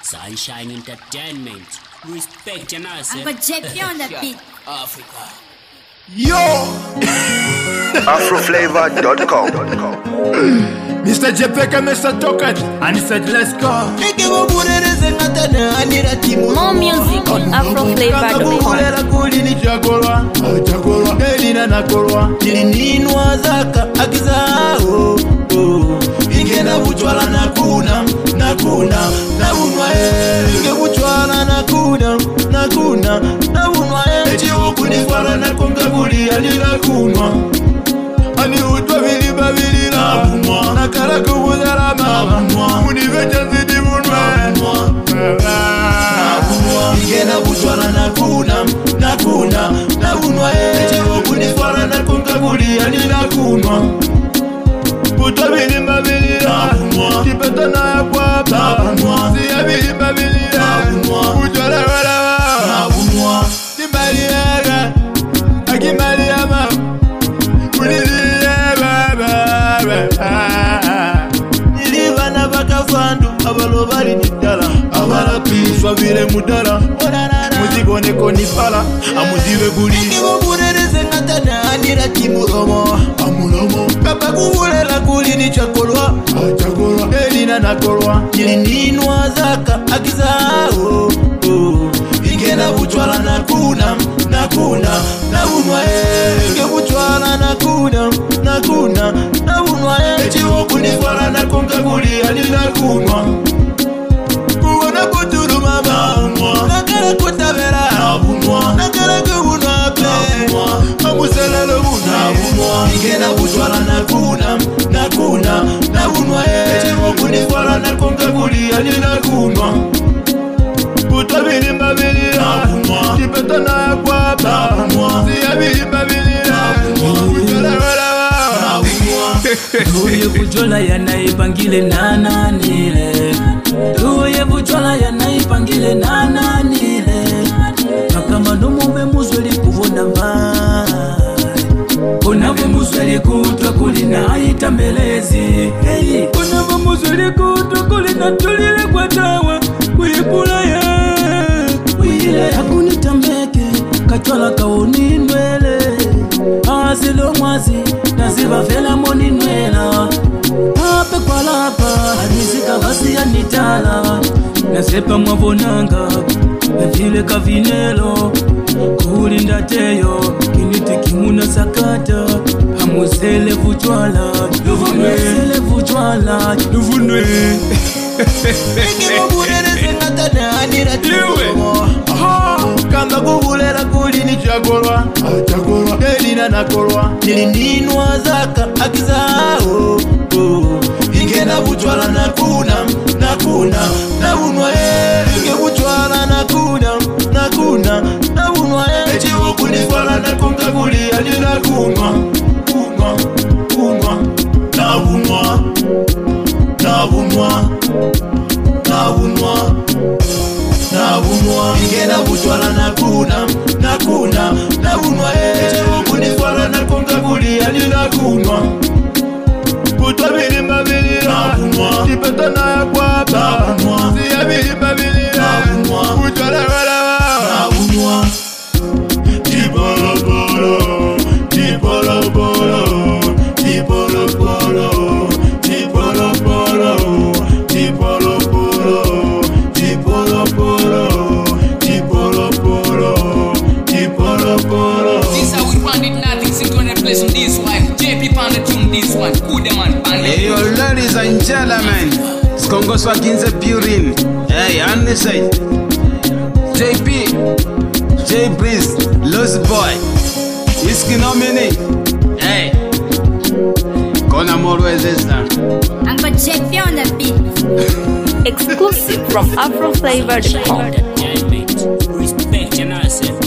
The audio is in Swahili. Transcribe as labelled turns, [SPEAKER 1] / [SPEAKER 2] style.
[SPEAKER 1] Sunshine Entertainment. Respect your nurse.
[SPEAKER 2] I'm gonna check you on the beat.
[SPEAKER 1] Africa.
[SPEAKER 3] Yo!
[SPEAKER 4] Afroflavor.com.
[SPEAKER 3] Mr. JPK, Mr. Token, and he said, let's go.
[SPEAKER 5] More music on Afroflavor.com.
[SPEAKER 3] Ani utwa vili babili na bumwa nakala kubuzala mama munivecha zidi bunwe na bumwa ngena butwala na bunwa echo kunifara na kunkabuli ani na kunwa utwa vili babili na bumwa kipeta na kwa bumwa siya vili babili na bumwa utwala wala na bumwa timbali yaga akimali ya mama nilivana bakafandu abalobali nidala abalapiswa vile mudala muzigoneko nipala amuzive guli ngibobuleleze ngatana anira timulomo amulomo kapa kubulela kuli ni chakolwa elina nakolwa nilinwa zaka akizao ingena butwala nakuna bunwa ngebuchwala nakuna bunwa echiwo kunifala nakonkaguli alina kunwa kuwona kutulu mama nakala kutabera nakala kubunwa pe amuselelo bunwa ingena buchwala nakuna bunwa echiwo kunifala nakonkaguli alina kunwa kutabili mbabilira kipeta na kwa bamwa siyabili mbabilira
[SPEAKER 6] Tuye bujola yanaipangile nananile Tuye bujola yanaipangile nananile Kakama numume muzweli kuvona mbai Unave muzweli kutwa kulina aita melezi Unave muzweli kutwa kulina tulile kwa tawa Kuipula ya Wile hakunitambeke Kachwala kaoni nwele Asilo mwazi Naziba vela moni nwela Ape kwa lapa Anizika basi ya nitala Nasepa mwavonanga Vile kavinelo Kulinda teyo Kiniti kimuna sakata Hamuzele vujwala Hamuzele vujwala Nuvunwe
[SPEAKER 3] ngibobuleleze ngatana anira timulomo kamba kubulela kuli ni chakolwa elina nakolwa nilinwa zaka akizao ingena butwala nakuna bunwa ngebuchwala nakuna bunwa echiwo kunifala nakonkaguli alina kunwa ingena butwala nakuna bunwa echiwo kunifala nakonkaguli alina kunwa kutwa bili mbabilira kipeta na kwa bamwa siyabili mbabilira kutwala wala bunwa tipolopolo
[SPEAKER 1] This how we find it nothing. Sing to the place on this one. JP on the tune this one. Good man.
[SPEAKER 7] Hey, ladies and gentlemen, Skongos Waginze Purin. Hey, on the side, JP, J Breeze, Lost Boy, Iski Nomini. Hey, Kona Morwe Zesta.
[SPEAKER 2] I'm gonna check you on the beat.
[SPEAKER 5] Exclusive from Afroflavor.com.
[SPEAKER 1] Entertainment. Respect your nurse.